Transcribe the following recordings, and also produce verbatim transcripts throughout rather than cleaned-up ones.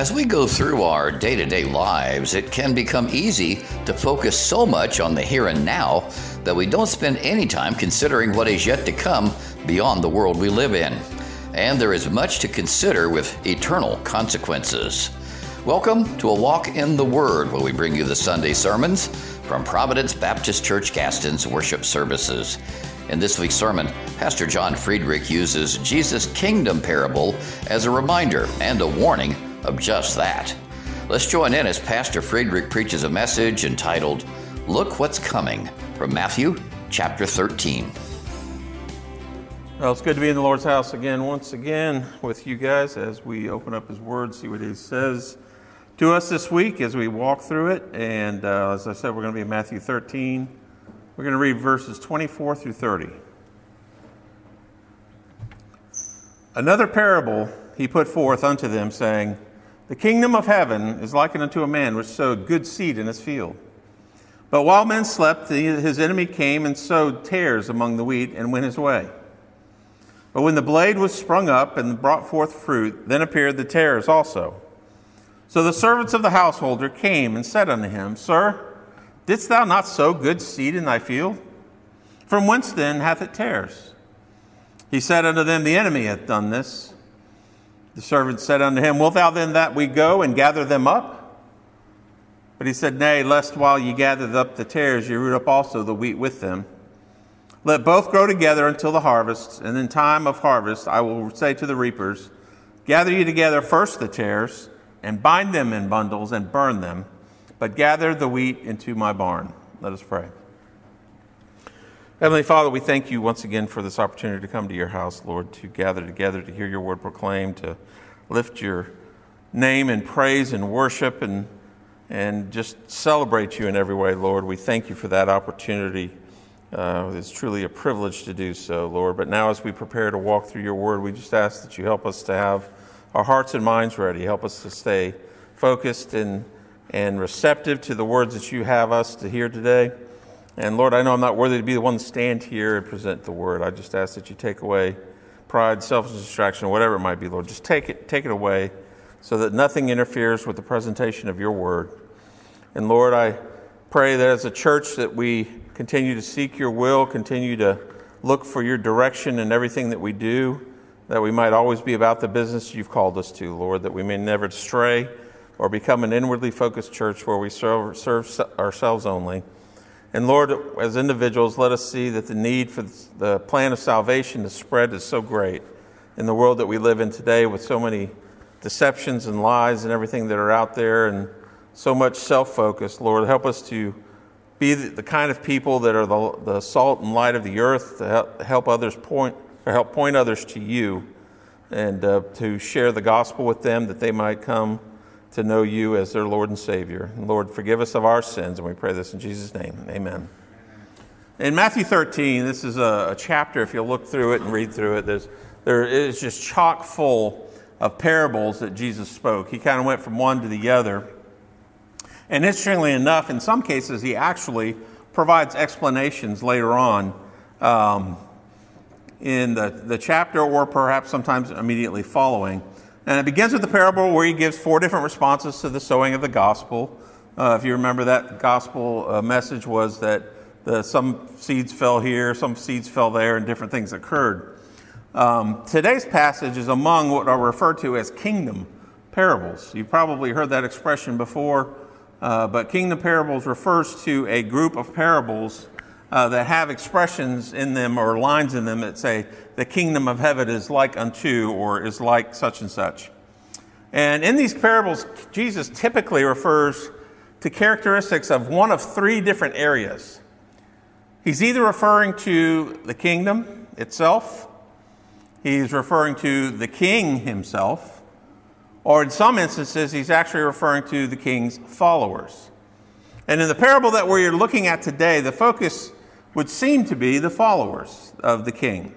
As we go through our day-to-day lives, it can become easy to focus so much on the here and now that we don't spend any time considering what is yet to come beyond the world we live in. And there is much to consider with eternal consequences. Welcome to A Walk in the Word, where we bring you the Sunday sermons from Providence Baptist Church Gaston's worship services. In this week's sermon, Pastor John Friedrich uses Jesus' kingdom parable as a reminder and a warning of just that. Let's join in as Pastor Friedrich preaches a message entitled, Look What's Coming, from Matthew chapter thirteen. Well, it's good to be in the Lord's house again, once again, with you guys as we open up His Word, see what He says to us this week as we walk through it. And uh, as I said, we're going to be in Matthew thirteen. We're going to read verses twenty-four through thirty. Another parable He put forth unto them, saying, The kingdom of heaven is likened unto a man which sowed good seed in his field. But while men slept, his enemy came and sowed tares among the wheat and went his way. But when the blade was sprung up and brought forth fruit, then appeared the tares also. So the servants of the householder came and said unto him, Sir, didst thou not sow good seed in thy field? From whence then hath it tares? He said unto them, The enemy hath done this. The servant said unto him, Wilt thou then that we go and gather them up? But he said, Nay, lest while ye gather up the tares, ye root up also the wheat with them. Let both grow together until the harvest, and in time of harvest I will say to the reapers, Gather ye together first the tares, and bind them in bundles, and burn them, but gather the wheat into my barn. Let us pray. Heavenly Father, we thank you once again for this opportunity to come to your house, Lord, to gather together, to hear your word proclaimed, to lift your name in praise and worship, and and just celebrate you in every way, Lord. We thank you for that opportunity. Uh, it's truly a privilege to do so, Lord. But now as we prepare to walk through your word, we just ask that you help us to have our hearts and minds ready. Help us to stay focused and, and receptive to the words that you have us to hear today. And Lord, I know I'm not worthy to be the one to stand here and present the word. I just ask that you take away pride, selfish distraction, whatever it might be, Lord. Just take it, take it away so that nothing interferes with the presentation of your word. And Lord, I pray that as a church that we continue to seek your will, continue to look for your direction in everything that we do, that we might always be about the business you've called us to, Lord, that we may never stray or become an inwardly focused church where we serve, serve ourselves only. And Lord, as individuals, let us see that the need for the plan of salvation to spread is so great in the world that we live in today, with so many deceptions and lies and everything that are out there, and so much self-focus. Lord, help us to be the kind of people that are the, the salt and light of the earth, to help, help others point, or help point others to you, and uh, to share the gospel with them, that they might come to know you as their Lord and Savior. And Lord, forgive us of our sins, and we pray this in Jesus' name. Amen. In Matthew thirteen, this is a, a chapter, if you'll look through it and read through it, there's, there is just chock full of parables that Jesus spoke. He kind of went from one to the other. And interestingly enough, in some cases, he actually provides explanations later on um, in the, the chapter, or perhaps sometimes immediately following. And it begins with the parable where he gives four different responses to the sowing of the gospel. Uh, if you remember, that gospel uh, message was that the, some seeds fell here, some seeds fell there, and different things occurred. Um, today's passage is among what are referred to as kingdom parables. You've probably heard that expression before, uh, but kingdom parables refers to a group of parables uh, that have expressions in them or lines in them that say, the kingdom of heaven is like unto, or is like such and such. And in these parables, Jesus typically refers to characteristics of one of three different areas. He's either referring to the kingdom itself, he's referring to the king himself, or in some instances, he's actually referring to the king's followers. And in the parable that we're looking at today, the focus would seem to be the followers of the king.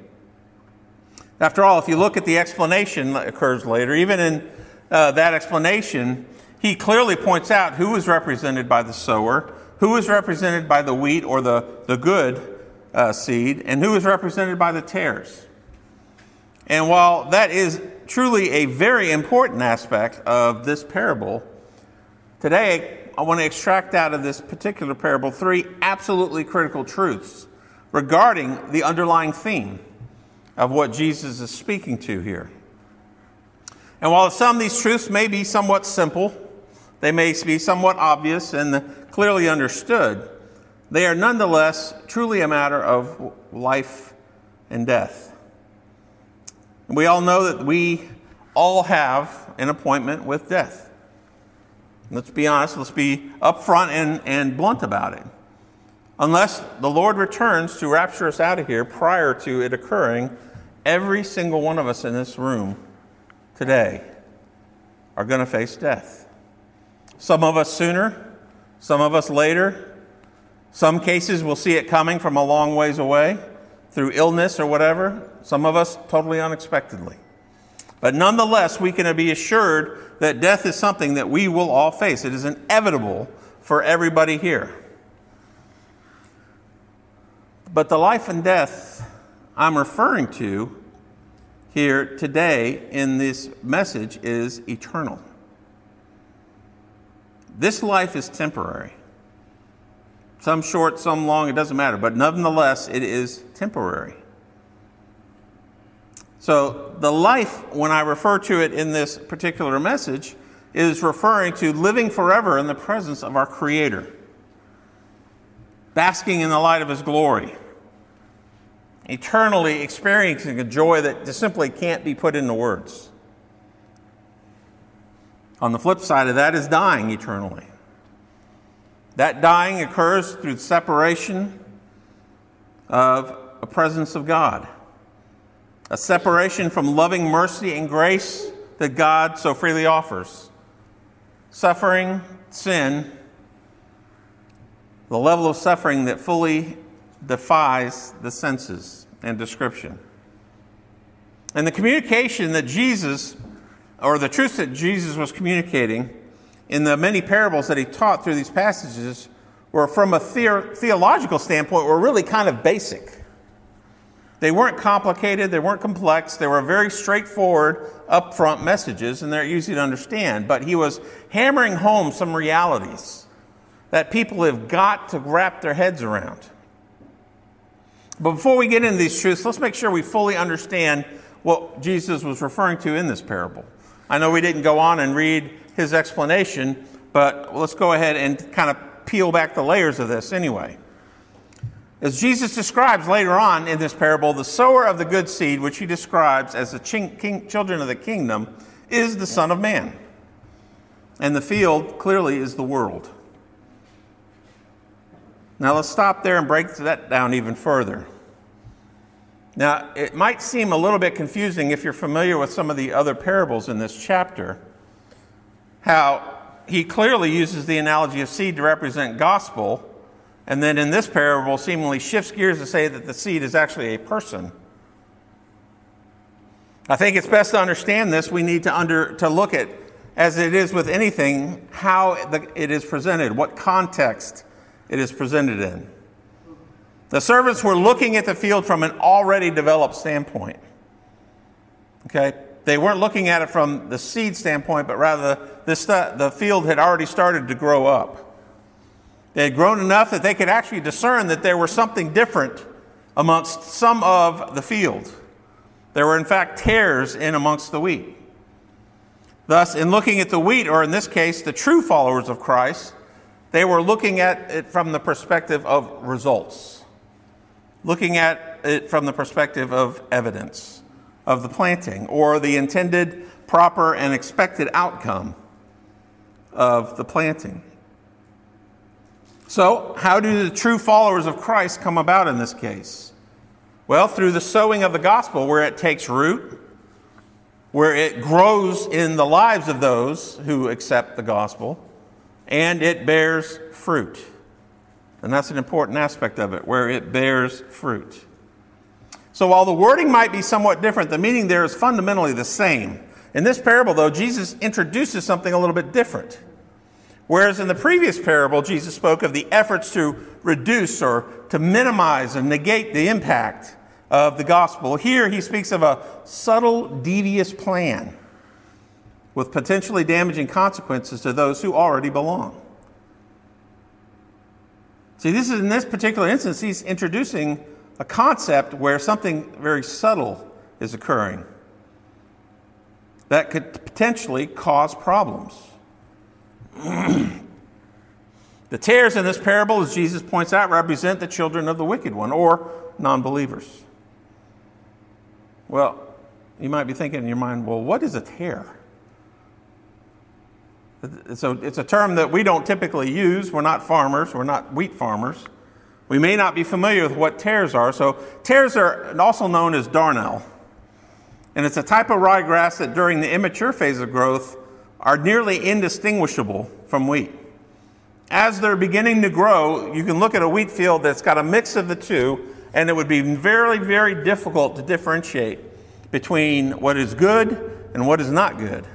After all, if you look at the explanation that occurs later, even in uh, that explanation, he clearly points out who is represented by the sower, who is represented by the wheat or the, the good uh, seed, and who is represented by the tares. And while that is truly a very important aspect of this parable, today I want to extract out of this particular parable three absolutely critical truths regarding the underlying theme of what Jesus is speaking to here. And while some of these truths may be somewhat simple, they may be somewhat obvious and clearly understood, they are nonetheless truly a matter of life and death. And we all know that we all have an appointment with death. Let's be honest, let's be upfront and, and blunt about it. Unless the Lord returns to rapture us out of here prior to it occurring, every single one of us in this room today are going to face death. Some of us sooner, some of us later. Some cases we'll see it coming from a long ways away through illness or whatever. Some of us totally unexpectedly. But nonetheless, we can be assured that death is something that we will all face. It is inevitable for everybody here. But the life and death I'm referring to here today in this message is eternal. This life is temporary. Some short, some long, it doesn't matter. But nonetheless, it is temporary. So the life, when I refer to it in this particular message, is referring to living forever in the presence of our Creator, basking in the light of His glory, eternally experiencing a joy that just simply can't be put into words. On the flip side of that is dying eternally. That dying occurs through the separation of a presence of God. A separation from loving mercy and grace that God so freely offers. Suffering, sin, the level of suffering that fully defies the senses and description. And the communication that Jesus, or the truth that Jesus was communicating in the many parables that he taught through these passages, were from a the- theological standpoint, were really kind of basic. They weren't complicated, they weren't complex, they were very straightforward, upfront messages, and they're easy to understand. But he was hammering home some realities that people have got to wrap their heads around. But before we get into these truths, let's make sure we fully understand what Jesus was referring to in this parable. I know we didn't go on and read his explanation, but let's go ahead and kind of peel back the layers of this anyway. As Jesus describes later on in this parable, the sower of the good seed, which he describes as the king, king, children of the kingdom, is the Son of Man. And the field clearly is the world. Now let's stop there and break that down even further. Now, it might seem a little bit confusing if you're familiar with some of the other parables in this chapter, how he clearly uses the analogy of seed to represent gospel, and then in this parable seemingly shifts gears to say that the seed is actually a person. I think it's best to understand this. We need to under to look at, as it is with anything, how the, it is presented, what context it is presented in. The servants were looking at the field from an already developed standpoint. Okay? They weren't looking at it from the seed standpoint, but rather this, the field had already started to grow up. They had grown enough that they could actually discern that there was something different amongst some of the field. There were in fact tares in amongst the wheat. Thus, in looking at the wheat, or in this case, the true followers of Christ, they were looking at it from the perspective of results. Looking at it from the perspective of evidence of the planting, or the intended, proper, and expected outcome of the planting. So, how do the true followers of Christ come about in this case? Well, through the sowing of the gospel, where it takes root, where it grows in the lives of those who accept the gospel, and it bears fruit. And that's an important aspect of it, where it bears fruit. So while the wording might be somewhat different, the meaning there is fundamentally the same. In this parable, though, Jesus introduces something a little bit different. Whereas in the previous parable, Jesus spoke of the efforts to reduce or to minimize and negate the impact of the gospel. Here he speaks of a subtle, devious plan with potentially damaging consequences to those who already belong. See, this is in this particular instance, he's introducing a concept where something very subtle is occurring that could potentially cause problems. The tares in this parable, as Jesus points out, represent the children of the wicked one, or non-believers. Well, you might be thinking in your mind, well, what is a tare? So it's a term that we don't typically use. We're not farmers. We're not wheat farmers. We may not be familiar with what tares are. So tares are also known as darnel. And it's a type of ryegrass that during the immature phase of growth are nearly indistinguishable from wheat. As they're beginning to grow, you can look at a wheat field that's got a mix of the two, and it would be very, very difficult to differentiate between what is good and what is not good.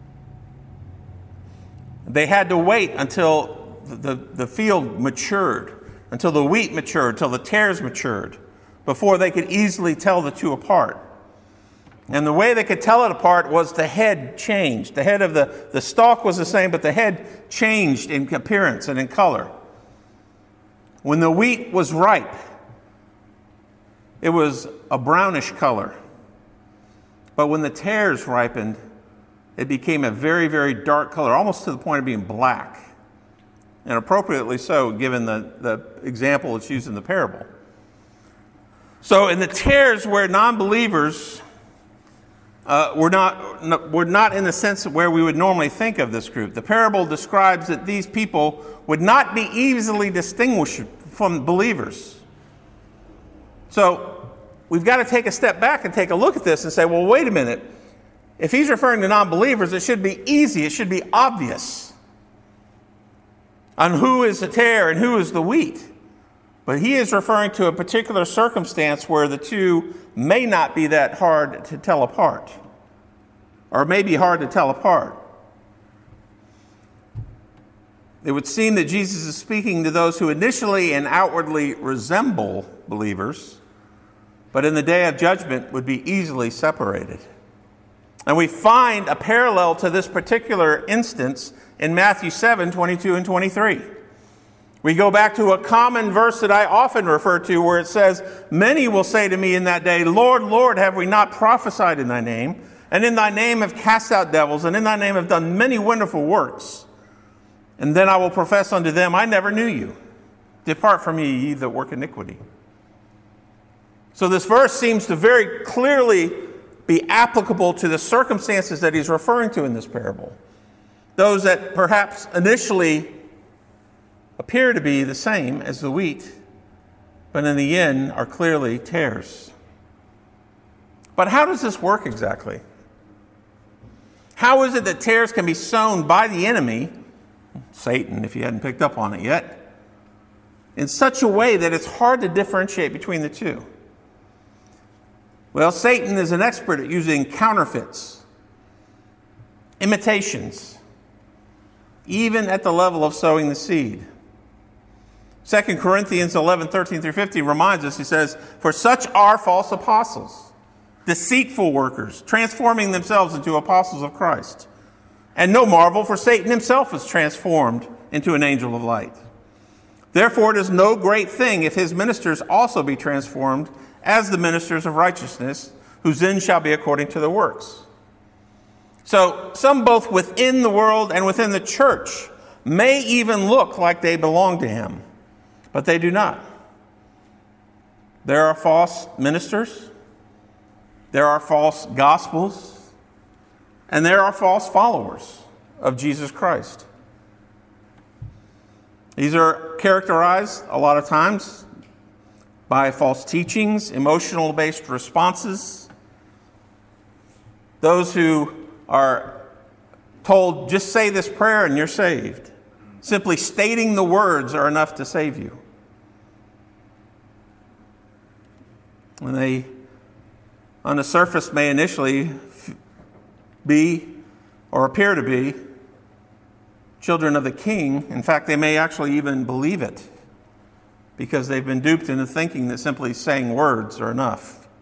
They had to wait until the, the field matured, until the wheat matured, until the tares matured, before they could easily tell the two apart. And the way they could tell it apart was the head changed. The head of the, the stalk was the same, but the head changed in appearance and in color. When the wheat was ripe, it was a brownish color. But when the tares ripened, it became a very, very dark color, almost to the point of being black. And appropriately so, given the, the example that's used in the parable. So in the tares where non-believers uh, were not, were not in the sense where we would normally think of this group, the parable describes that these people would not be easily distinguished from believers. So we've got to take a step back and take a look at this and say, well, wait a minute. If he's referring to non-believers, it should be easy, it should be obvious on who is the tare and who is the wheat. But he is referring to a particular circumstance where the two may not be that hard to tell apart, or may be hard to tell apart. It would seem that Jesus is speaking to those who initially and outwardly resemble believers, but in the day of judgment would be easily separated. And we find a parallel to this particular instance in Matthew seven, twenty-two and twenty-three. We go back to a common verse that I often refer to where it says, "Many will say to me in that day, Lord, Lord, have we not prophesied in thy name? And in thy name have cast out devils, and in thy name have done many wonderful works. And then I will profess unto them, I never knew you. Depart from me, ye that work iniquity." So this verse seems to very clearly be applicable to the circumstances that he's referring to in this parable. Those that perhaps initially appear to be the same as the wheat, but in the end are clearly tares. But how does this work exactly? How is it that tares can be sown by the enemy, Satan, if you hadn't picked up on it yet, in such a way that it's hard to differentiate between the two? Well, Satan is an expert at using counterfeits, imitations, even at the level of sowing the seed. Second Corinthians eleven, thirteen through fifteen reminds us, he says, "For such are false apostles, deceitful workers, transforming themselves into apostles of Christ. And no marvel, for Satan himself is transformed into an angel of light. Therefore it is no great thing if his ministers also be transformed as the ministers of righteousness, whose end shall be according to their works." So some both within the world and within the church may even look like they belong to him, but they do not. There are false ministers, there are false gospels, and there are false followers of Jesus Christ. These are characterized a lot of times by false teachings, emotional-based responses. Those who are told, just say this prayer and you're saved. Simply stating the words are enough to save you. And they, on the surface, may initially be or appear to be children of the King. In fact, they may actually even believe it, because they've been duped into thinking that simply saying words are enough.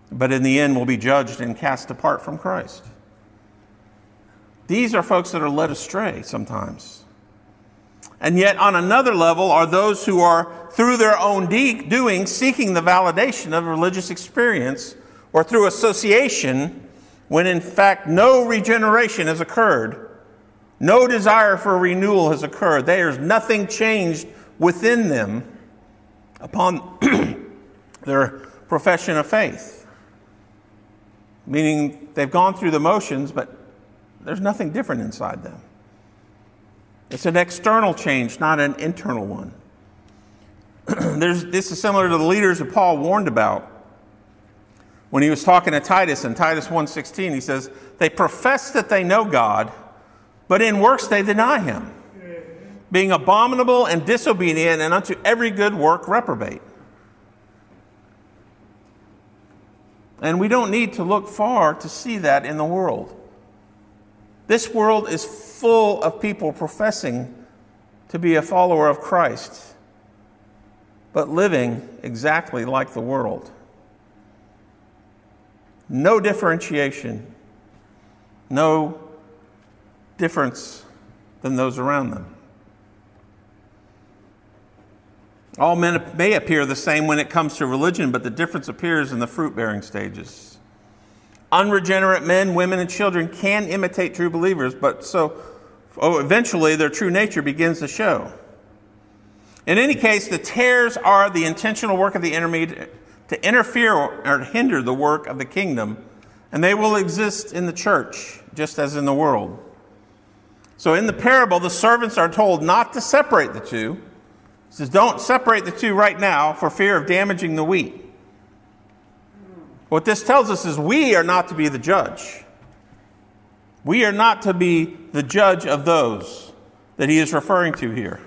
but in the end will be judged and cast apart from Christ. These are folks that are led astray sometimes. And yet on another level are those who are, through their own de- doing, seeking the validation of religious experience or through association, when in fact no regeneration has occurred, no desire for renewal has occurred. There's nothing changed within them upon their profession of faith. Meaning they've gone through the motions, but there's nothing different inside them. It's an external change, not an internal one. There's, this is similar to the leaders that Paul warned about when he was talking to Titus in Titus one sixteen. He says, they profess that they know God, but in works they deny him, being abominable and disobedient, and unto every good work reprobate. And we don't need to look far to see that in the world. This world is full of people professing to be a follower of Christ, but living exactly like the world. No differentiation, no difference than those around them. All men may appear the same when it comes to religion, but the difference appears in the fruit-bearing stages. Unregenerate men, women, and children can imitate true believers, but so oh, eventually their true nature begins to show. In any case, the tares are the intentional work of the enemy to interfere or hinder the work of the kingdom, and they will exist in the church just as in the world. So in the parable, the servants are told not to separate the two. It says, don't separate the two right now for fear of damaging the wheat. What this tells us is we are not to be the judge. We are not to be the judge of those that he is referring to here.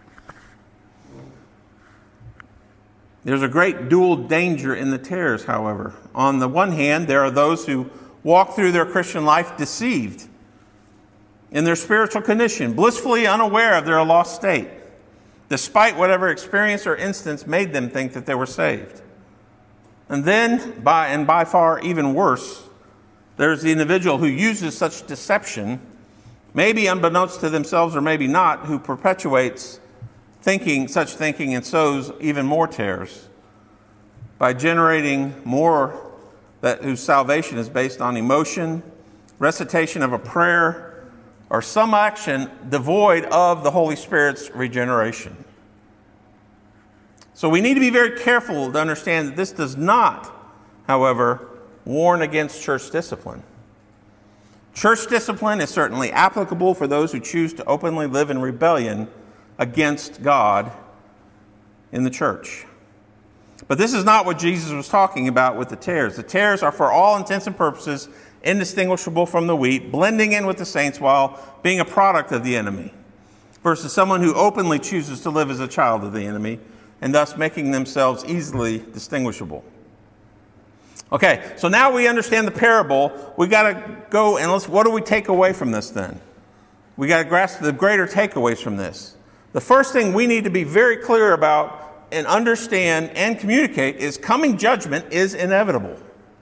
There's a great dual danger in the tares, however. On the one hand, there are those who walk through their Christian life deceived in their spiritual condition, blissfully unaware of their lost state, despite whatever experience or instance made them think that they were saved. And then, by and by far even worse, there's the individual who uses such deception, maybe unbeknownst to themselves or maybe not, who perpetuates thinking, such thinking, and sows even more tares by generating more that whose salvation is based on emotion, recitation of a prayer, or some action devoid of the Holy Spirit's regeneration. So we need to be very careful to understand that this does not, however, warn against church discipline. Church discipline is certainly applicable for those who choose to openly live in rebellion against God in the church. But this is not what Jesus was talking about with the tares. The tares are for all intents and purposes indistinguishable from the wheat, blending in with the saints while being a product of the enemy, versus someone who openly chooses to live as a child of the enemy, and thus making themselves easily distinguishable. Okay, so now we understand the parable. We got to go and let's, what do we take away from this then? We got to grasp the greater takeaways from this. The first thing we need to be very clear about and understand and communicate is coming judgment is inevitable.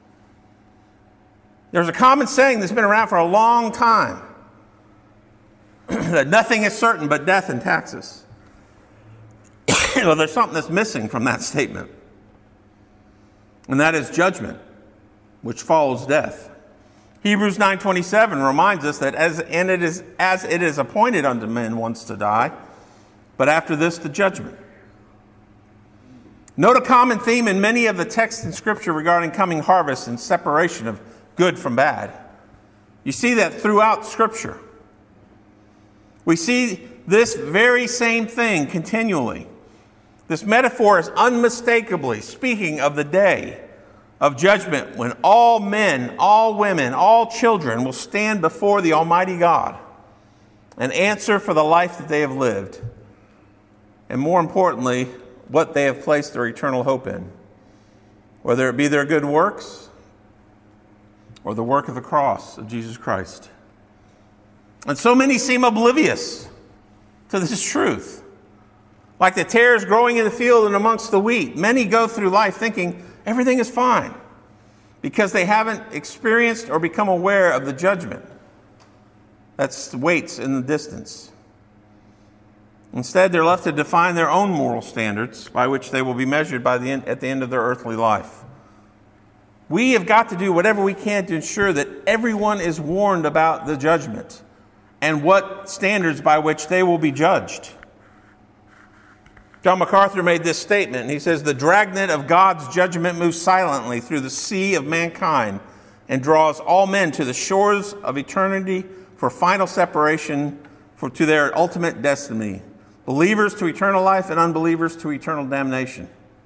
There's a common saying that's been around for a long time that nothing is certain but death and taxes. Well, there's something that's missing from that statement, and that is judgment, which follows death. Hebrews nine twenty-seven reminds us that as and it is as it is appointed unto men once to die, but after this the judgment. Note a common theme in many of the texts in Scripture regarding coming harvest and separation of good from bad. You see that throughout Scripture. We see this very same thing continually. This metaphor is unmistakably speaking of the day of judgment when all men, all women, all children will stand before the Almighty God and answer for the life that they have lived, and more importantly, what they have placed their eternal hope in, whether it be their good works or the work of the cross of Jesus Christ. And so many seem oblivious to this truth. Like the tares growing in the field and amongst the wheat, many go through life thinking everything is fine. because they haven't experienced or become aware of the judgment that waits in the distance. Instead, they're left to define their own moral standards by which they will be measured by the end, at the end of their earthly life. We have got to do whatever we can to ensure that everyone is warned about the judgment and what standards by which they will be judged. John MacArthur made this statement. He says, "The dragnet of God's judgment moves silently through the sea of mankind and draws all men to the shores of eternity for final separation for, to their ultimate destiny. Believers to eternal life and unbelievers to eternal damnation."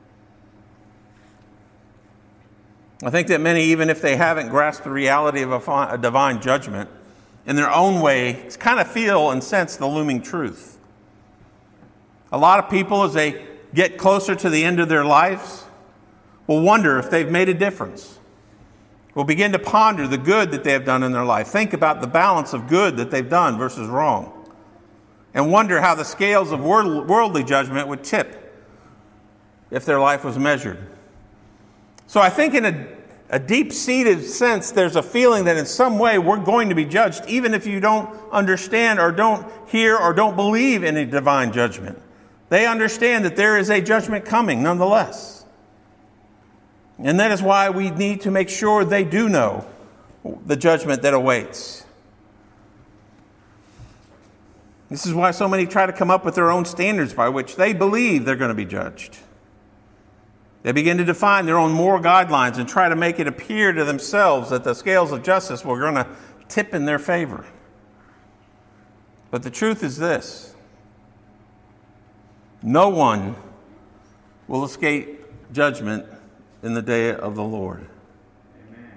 I think that many, even if they haven't grasped the reality of a, fi- a divine judgment, in their own way, kind of feel and sense the looming truth. A lot of people, as they get closer to the end of their lives, will wonder if they've made a difference. Will begin to ponder the good that they have done in their life. Think about the balance of good that they've done versus wrong. And wonder how the scales of worldly judgment would tip if their life was measured. So I think in a, a deep-seated sense, there's a feeling that in some way we're going to be judged, even if you don't understand or don't hear or don't believe in a divine judgment. They understand that there is a judgment coming nonetheless. And that is why we need to make sure they do know the judgment that awaits. This is why so many try to come up with their own standards by which they believe they're going to be judged. They begin to define their own moral guidelines and try to make it appear to themselves that the scales of justice were going to tip in their favor. But the truth is this: no one will escape judgment in the day of the Lord. Amen.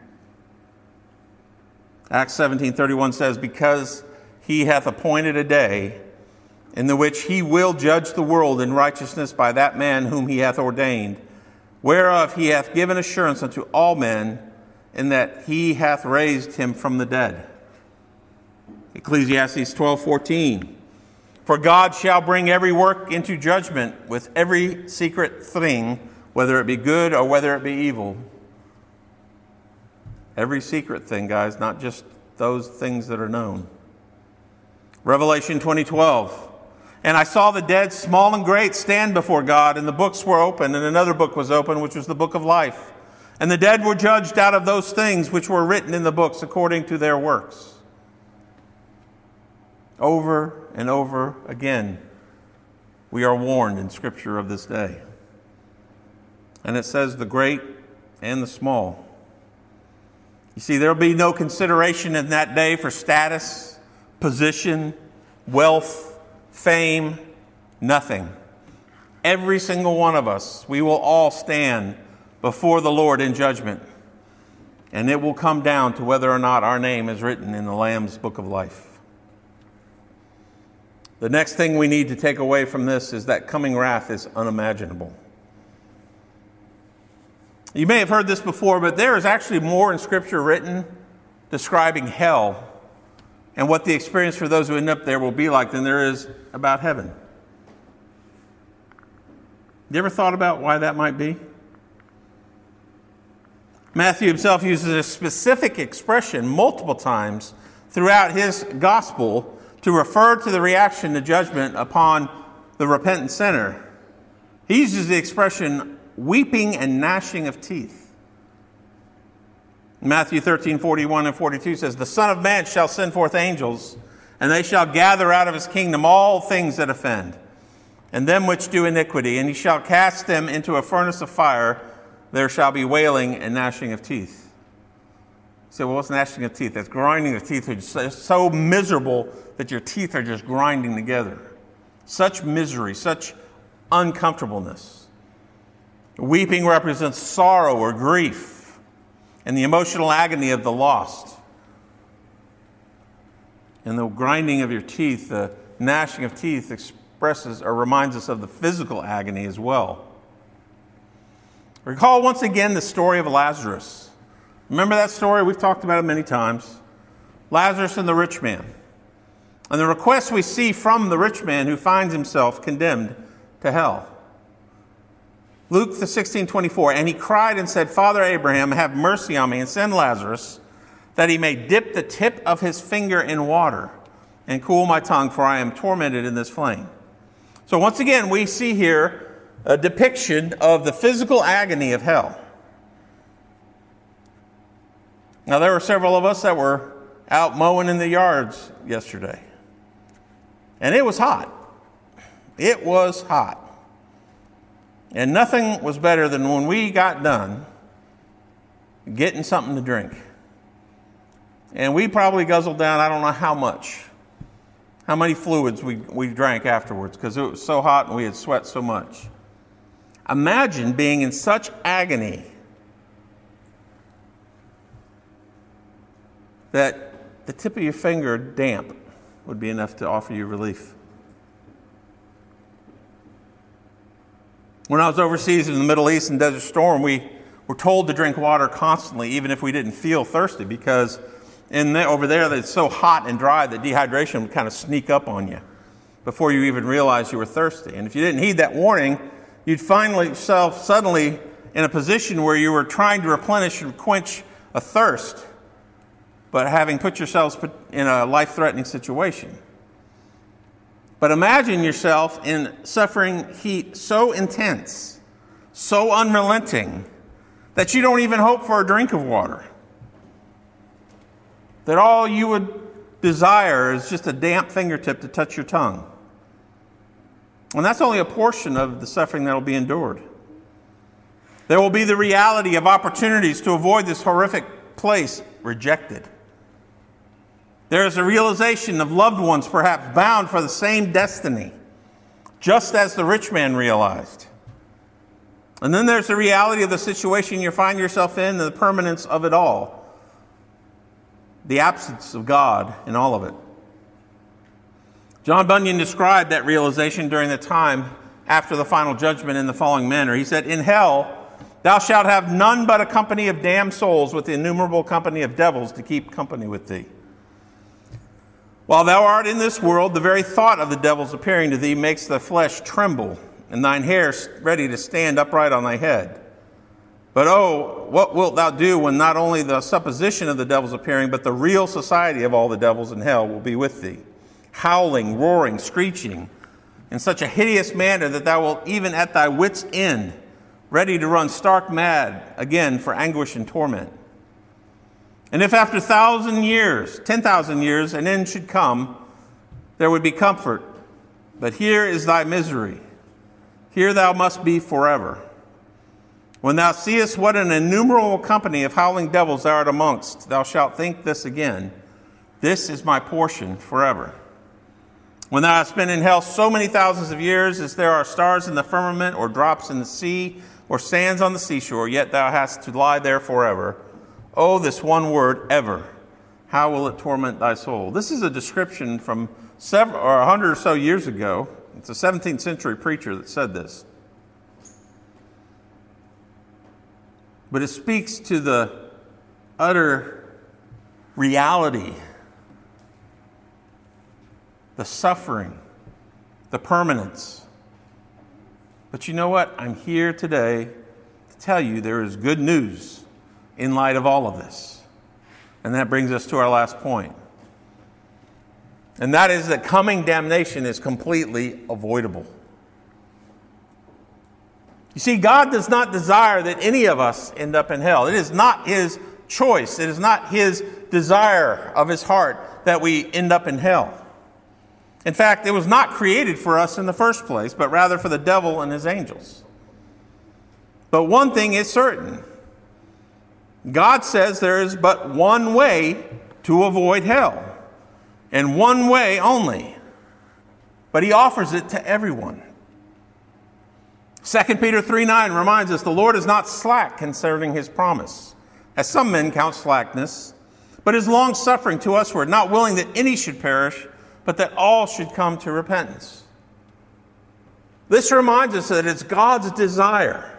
Acts seventeen thirty-one says, "Because he hath appointed a day in the which he will judge the world in righteousness by that man whom he hath ordained, whereof he hath given assurance unto all men, in that he hath raised him from the dead." Ecclesiastes twelve fourteen. "For God shall bring every work into judgment with every secret thing, whether it be good or whether it be evil." Every secret thing, guys, not just those things that are known. Revelation twenty twelve. "And I saw the dead, small and great, stand before God, and the books were opened, and another book was opened, which was the book of life. And the dead were judged out of those things which were written in the books according to their works." Over and over again, we are warned in Scripture of this day. And it says the great and the small. You see, there will be no consideration in that day for status, position, wealth, fame, nothing. Every single one of us, we will all stand before the Lord in judgment. And it will come down to whether or not our name is written in the Lamb's book of life. The next thing we need to take away from this is that coming wrath is unimaginable. You may have heard this before, but there is actually more in Scripture written describing hell and what the experience for those who end up there will be like than there is about heaven. You ever thought about why that might be? Matthew himself uses a specific expression multiple times throughout his gospel to refer to the reaction to judgment upon the repentant sinner. He uses the expression weeping and gnashing of teeth. Matthew thirteen forty-one and forty-two says, "The Son of Man shall send forth angels, and they shall gather out of his kingdom all things that offend, and them which do iniquity, and he shall cast them into a furnace of fire. There shall be wailing and gnashing of teeth." You say, well, what's gnashing of teeth? That's grinding of teeth. It's so miserable that your teeth are just grinding together. Such misery, such uncomfortableness. Weeping represents sorrow or grief and the emotional agony of the lost. And the grinding of your teeth, the gnashing of teeth expresses or reminds us of the physical agony as well. Recall once again the story of Lazarus. Remember that story? We've talked about it many times. Lazarus and the rich man. And the request we see from the rich man who finds himself condemned to hell. Luke the sixteen twenty-four, and he cried and said, Father Abraham, have mercy on me and send Lazarus, that he may dip the tip of his finger in water and cool my tongue, for I am tormented in this flame. So once again, we see here a depiction of the physical agony of hell. Now, there were several of us that were out mowing in the yards yesterday. And it was hot. It was hot. And nothing was better than when we got done getting something to drink. And we probably guzzled down, I don't know how much, how many fluids we, we drank afterwards, because it was so hot and we had sweat so much. Imagine being in such agony that the tip of your finger damp would be enough to offer you relief. When I was overseas in the Middle East in Desert Storm, we were told to drink water constantly, even if we didn't feel thirsty, because in the, over there it's so hot and dry that dehydration would kind of sneak up on you before you even realized you were thirsty. And if you didn't heed that warning, you'd find yourself suddenly in a position where you were trying to replenish and quench a thirst, but having put yourselves in a life-threatening situation. But imagine yourself in suffering heat so intense, so unrelenting, that you don't even hope for a drink of water. That all you would desire is just a damp fingertip to touch your tongue. And that's only a portion of the suffering that will be endured. There will be the reality of opportunities to avoid this horrific place rejected. There is a realization of loved ones perhaps bound for the same destiny, just as the rich man realized. And then there's the reality of the situation you find yourself in and the permanence of it all. The absence of God in all of it. John Bunyan described that realization during the time after the final judgment in the following manner. He said, in hell, thou shalt have none but a company of damned souls with the innumerable company of devils to keep company with thee. While thou art in this world, the very thought of the devils appearing to thee makes the flesh tremble, and thine hair ready to stand upright on thy head. But oh, what wilt thou do when not only the supposition of the devils appearing, but the real society of all the devils in hell will be with thee, howling, roaring, screeching, in such a hideous manner that thou wilt even at thy wit's end, ready to run stark mad again for anguish and torment. And if after thousand years, ten thousand years, an end should come, there would be comfort. But here is thy misery. Here thou must be forever. When thou seest what an innumerable company of howling devils thou art amongst, thou shalt think this again. This is my portion forever. When thou hast been in hell so many thousands of years, as there are stars in the firmament, or drops in the sea, or sands on the seashore, yet thou hast to lie there forever. Oh, this one word, ever. How will it torment thy soul? This is a description from several or a hundred or so years ago. It's a seventeenth century preacher that said this. But it speaks to the utter reality, the suffering, the permanence. But you know what? I'm here today to tell you there is good news in light of all of this. And that brings us to our last point. And that is that coming damnation is completely avoidable. You see, God does not desire that any of us end up in hell. It is not His choice. It is not His desire of His heart that we end up in hell. In fact, it was not created for us in the first place, but rather for the devil and his angels. But one thing is certain. God says there is but one way to avoid hell, and one way only. But He offers it to everyone. Second Peter three nine reminds us, the Lord is not slack concerning His promise, as some men count slackness, but is long-suffering to usward, not willing that any should perish, but that all should come to repentance. This reminds us that it's God's desire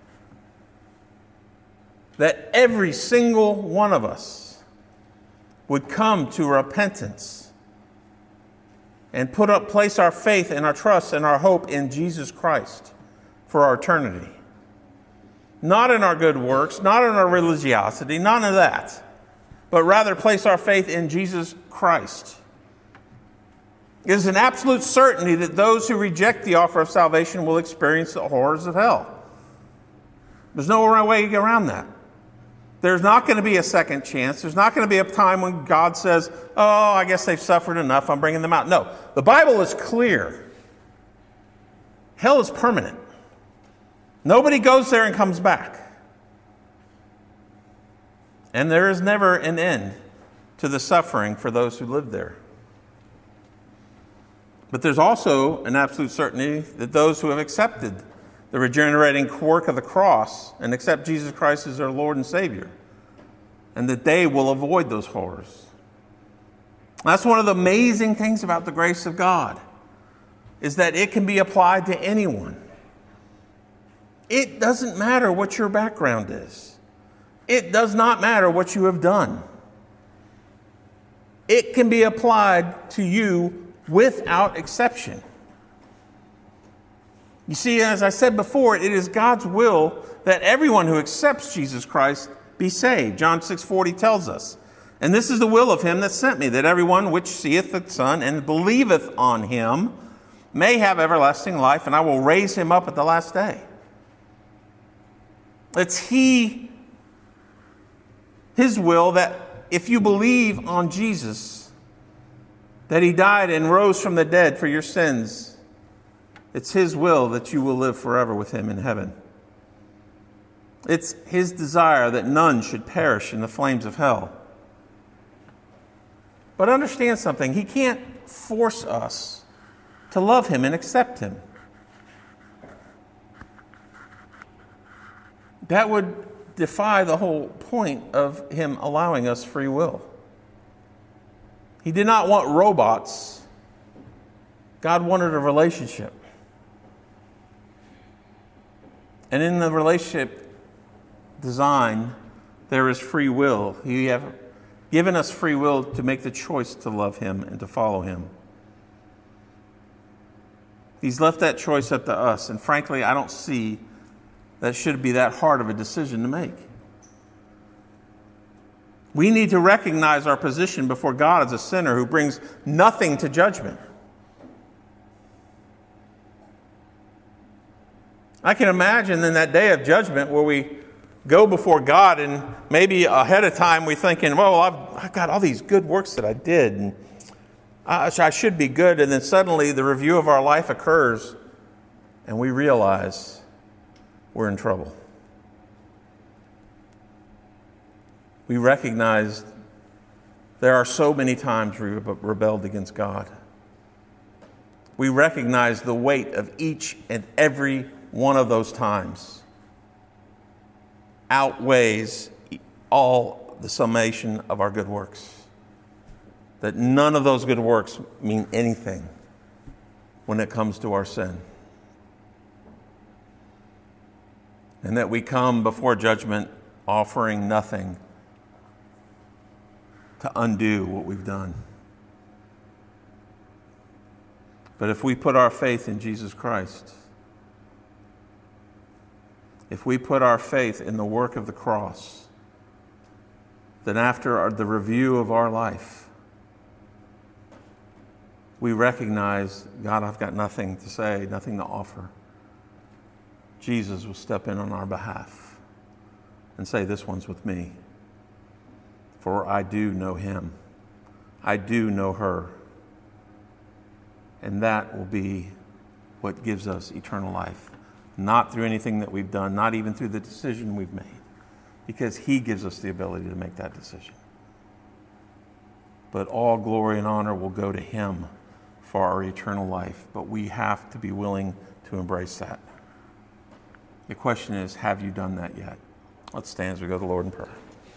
that every single one of us would come to repentance and put up, place our faith and our trust and our hope in Jesus Christ for our eternity. not in our good works, not in our religiosity, none of that, but rather place our faith in Jesus Christ. It is an absolute certainty that those who reject the offer of salvation will experience the horrors of hell. There's no way to get around that. There's not going to be a second chance. There's not going to be a time when God says, oh, I guess they've suffered enough, I'm bringing them out. No, the Bible is clear. Hell is permanent. Nobody goes there and comes back. And there is never an end to the suffering for those who live there. But there's also an absolute certainty that those who have accepted the regenerating work of the cross and accept Jesus Christ as their Lord and Savior, and that they will avoid those horrors. That's one of the amazing things about the grace of God, is that it can be applied to anyone. It doesn't matter what your background is. It does not matter what you have done. It can be applied to you without exception. You see, as I said before, it is God's will that everyone who accepts Jesus Christ be saved. John six forty tells us, and this is the will of him that sent me, that everyone which seeth the Son and believeth on him may have everlasting life, and I will raise him up at the last day. It's he, his will that if you believe on Jesus, that he died and rose from the dead for your sins, it's his will that you will live forever with him in heaven. It's his desire that none should perish in the flames of hell. But understand something. He can't force us to love him and accept him. That would defy the whole point of him allowing us free will. He did not want robots. God wanted a relationship. And in the relationship design, there is free will. He has given us free will to make the choice to love him and to follow him. He's left that choice up to us. And frankly, I don't see that should be that hard of a decision to make. We need to recognize our position before God as a sinner who brings nothing to judgment. I can imagine in that day of judgment where we go before God and maybe ahead of time we're thinking, well, I've, I've got all these good works that I did and I, I should be good. And then suddenly the review of our life occurs and we realize we're in trouble. We recognize there are so many times we rebelled against God. We recognize the weight of each and every one of those times outweighs all the summation of our good works. That none of those good works mean anything when it comes to our sin. And that we come before judgment offering nothing to undo what we've done. But if we put our faith in Jesus Christ, if we put our faith in the work of the cross, then after our, the review of our life, we recognize, God, I've got nothing to say, nothing to offer. Jesus will step in on our behalf and say, this one's with me. For I do know him. I do know her. And that will be what gives us eternal life. Not through anything that we've done, not even through the decision we've made, because he gives us the ability to make that decision. But all glory and honor will go to him for our eternal life, but we have to be willing to embrace that. The question is, have you done that yet? Let's stand as we go to the Lord in prayer.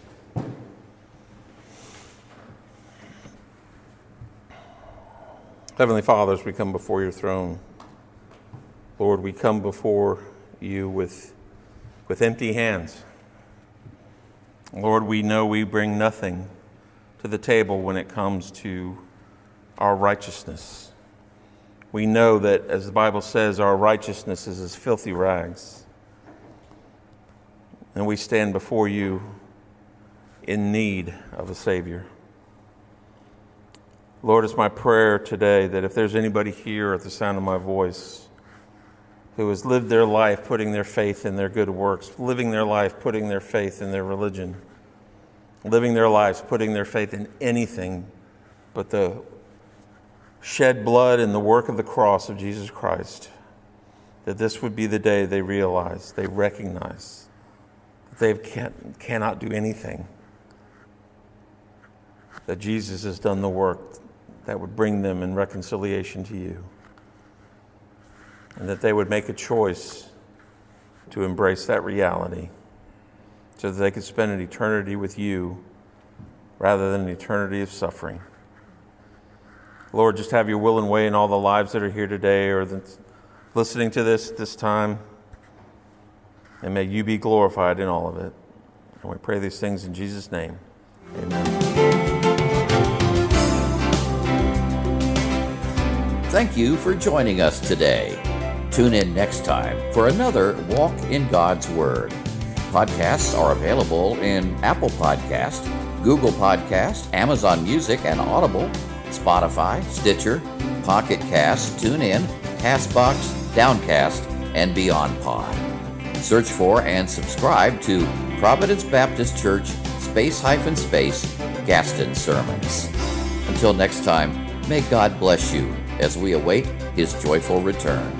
Heavenly Father, as we come before your throne, Lord, we come before you with, with empty hands. Lord, we know we bring nothing to the table when it comes to our righteousness. We know that, as the Bible says, our righteousness is as filthy rags. and we stand before you in need of a Savior. Lord, it's my prayer today that if there's anybody here at the sound of my voice who has lived their life putting their faith in their good works, living their life putting their faith in their religion, living their lives putting their faith in anything but the shed blood and the work of the cross of Jesus Christ, that this would be the day they realize, they recognize that they can't, cannot do anything, that Jesus has done the work that would bring them in reconciliation to you, and that they would make a choice to embrace that reality so that they could spend an eternity with you rather than an eternity of suffering. Lord, just have your will and way in all the lives that are here today or that's listening to this at this time, and may you be glorified in all of it. And we pray these things in Jesus' name. Amen. Thank you for joining us today. Tune in next time for another Walk in God's Word. Podcasts are available in Apple Podcast, Google Podcast, Amazon Music and Audible, Spotify, Stitcher, Pocket Cast, TuneIn, CastBox, Downcast, and Beyond Pod. Search for and subscribe to Providence Baptist Church space hyphen space Gaston Sermons. Until next time, may God bless you as we await His joyful return.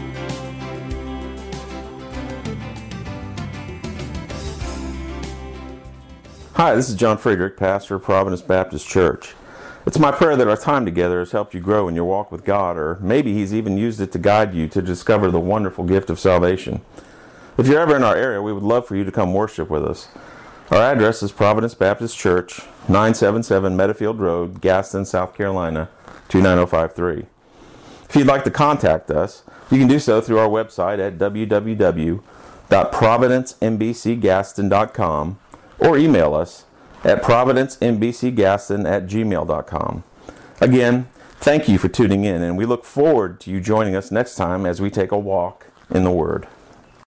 Hi, this is John Friedrich, pastor of Providence Baptist Church. It's my prayer that our time together has helped you grow in your walk with God, or maybe He's even used it to guide you to discover the wonderful gift of salvation. If you're ever in our area, we would love for you to come worship with us. Our address is Providence Baptist Church, nine seventy-seven Meadowfield Road, Gaston, South Carolina, two nine zero five three. If you'd like to contact us, you can do so through our website at w w w dot providence m b c gaston dot com or email us at providence m b c gaston at gmail dot com. Again, thank you for tuning in, and we look forward to you joining us next time as we take a walk in the Word.